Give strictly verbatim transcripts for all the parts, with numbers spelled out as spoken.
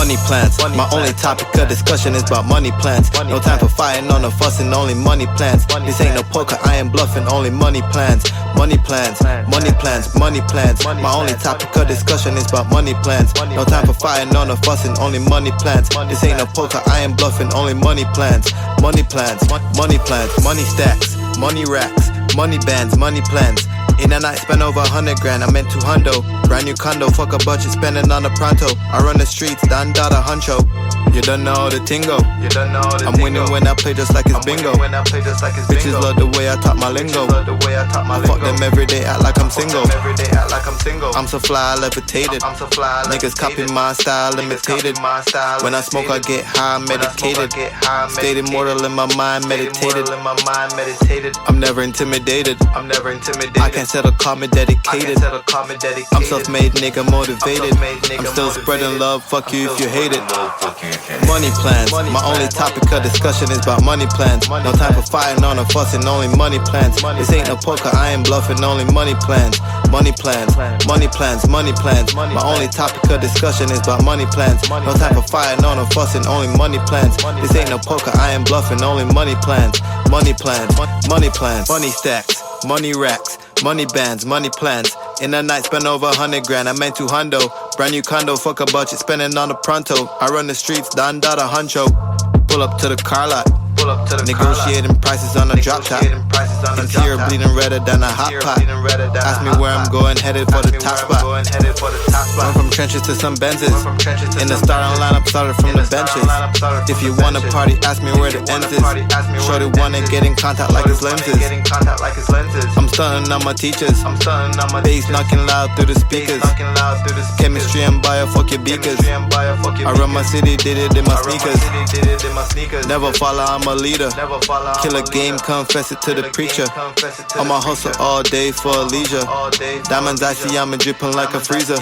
Money plans. My only topic of discussion is about money plans. No time for fighting on the fussing, only money plans. This ain't no poker, I ain't bluffing, only money plans. Money plans, money plans, money plans. My only topic of discussion is about money plans. No time for fighting on the fussing, only money plans. This ain't no poker, I ain't bluffing, only money plans. Money plans, money plans, money stacks, money racks, money bands, money plans. In a night, spend over a hundred grand, I meant two hundo. Brand new condo, fuck a budget, spending on the pronto. I run the streets, Dan Dada Huncho. You don't know the tingo. You don't know the I'm tingo. Winning when I play just like it's I'm bingo. When I play just like it's Bitches bingo. Love the way I talk my lingo. Love the way I talk my I lingo. Fuck them every day, act like I'm single. Every day, act like I'm single. I'm so fly, levitated. I'm so fly, Niggas copy my style, imitated. My style, when I smoke, I get high, medicated. Stayed immortal in my mind, meditated. In my mind, meditated. I'm never intimidated. I'm never intimidated. I can't settle, call me dedicated. Settle, call me dedicated. I'm self-made, nigga, motivated. I'm, nigga, I'm still motivated. Spreading love, fuck you if you hate it. Money plans. My only topic of discussion is about money plans. No time for fighting on a fussing, only money plans. This ain't no poker, I ain't bluffing, only money plans. Money plans, money plans, money plans. My only topic of discussion is about money plans. No time for fighting on a fussing, only money plans. This ain't no poker, I ain't bluffing, only money plans. Money plans, money plans, money stacks, money racks, money bands, money plans. In a night, spend over a hundred grand, I meant two hundo. Brand new condo, fuck a budget, spending on the pronto. I run the streets, Dan Dada Huncho. Pull up to the car lot. Pull up to the Negotiating prices on a drop top. Interior bleeding redder than a hot pot. Ask me where I'm going, headed for the top spot. Went from trenches to some Benzes. In the starting lineup, started from the benches. If you wanna party, ask me where the ends is. Shorty wanna get in contact like it's lenses. I'm stunning on my teachers. Bass knocking loud through the speakers. Chemistry and bio, fuck your beakers. I run my city, did it in my sneakers. Never follow, I'm a leader. Kill a game, confess it to the preacher. On my hustle all day for a leisure. Diamonds icy, I'm dripping like a freezer.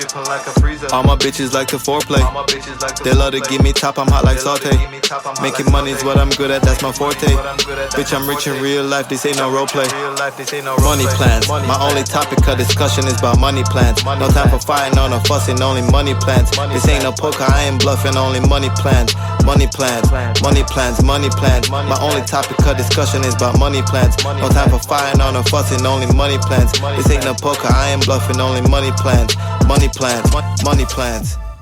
All my bitches like to foreplay. They love to give me top, I'm hot like saute. Making money is what I'm good at, that's my forte. Bitch, I'm rich in real life, this ain't no roleplay. Money plans. My only topic of discussion is about money plans. No time for fighting on a fussing, only money plans. This ain't no poker, I ain't bluffing, only money plans. Money plans, money plans, money plans. My only topic of discussion is about money plans. No time for fighting on a fussing, only money plans. This ain't no poker, I ain't bluffing, only money plans. Money plans, money plans.